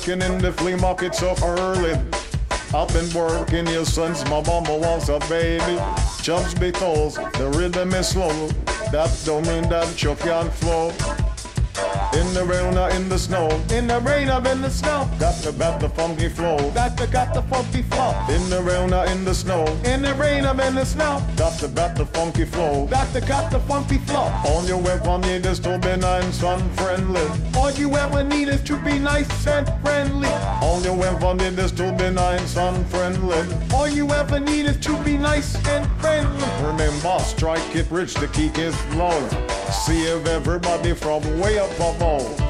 working in the flea market so early. I've been working here since my mama was a baby. Just because the rhythm is slow, that don't mean that you can't flow. In the rain or in the snow, in the rain or in the snow, got the funky flow, got the funky flow. In the rain or in the snow, in the rain or in the snow, got the funky flow, got the funky flow. All you ever need is to be nice and friendly. All you ever need is to be nice and friendly. All you ever need is to be nice and friendly. All you ever need is to be nice and friendly. Remember, strike it rich, the key is low. Save everybody from way up above.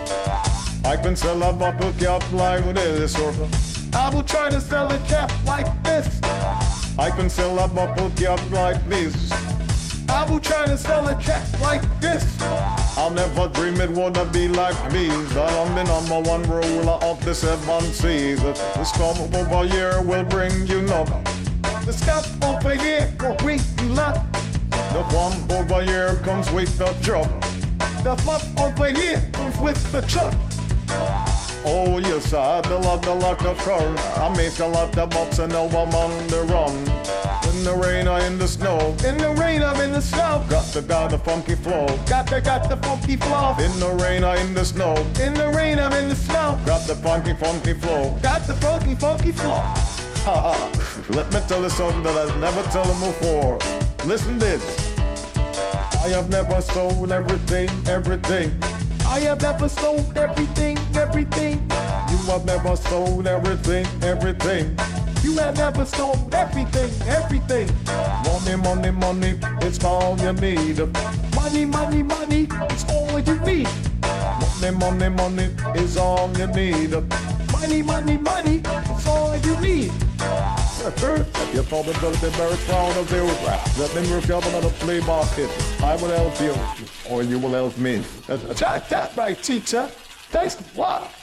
I can sell a bottle cap like this, or I will try to sell a cap like this. I can sell a bottle cap like this. I will try to sell a cap like this. I'll never dream it would be like these. I'm the number one ruler of the 7 seas. The storm over here will bring you luck. The scout over here will bring you luck. The bomb over here comes with the drop. The fluff over here comes with the truck. Oh yes, I had a lot of cars. I make a lot of bucks and now I'm on the run. In the rain or in the snow, in the rain or in the snow, got the funky flow, got the funky flow. In the rain or in the snow, in the rain or in the snow, got the funky flow, got the funky flow. Let me tell you something that I've never told you before. Listen this. I have never sold everything. I have never sold everything. You have never sold everything. You have never sold everything. Money, it's all you need. Money, it's all you need. Money is all you need. Money, it's all you need. You're probably going to be very proud of you. Let me work out another flea market. I will help you, or you will help me. That's right, teacher. Thanks a lot.